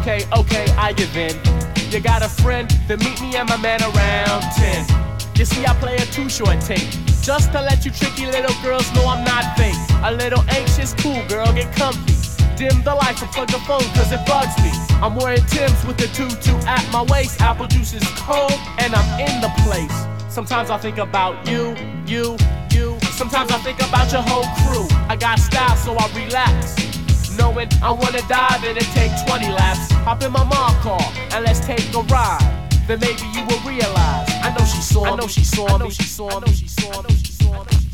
Okay, I give in. You got a friend? Then meet me and my man around 10. You see, I play a too short tape, just to let you tricky little girls know I'm not fake. A little anxious, cool girl, get comfy. Dim the lights and plug the phone cause it bugs me. I'm wearing Timbs with the tutu at my waist. Apple juice is cold and I'm in the place. Sometimes I think about you. Sometimes I think about your whole crew. I got style so I relax, knowing I wanna dive in and take 20 laps. Hop in my mom car and let's take a ride. Then maybe you will realize I know she saw me.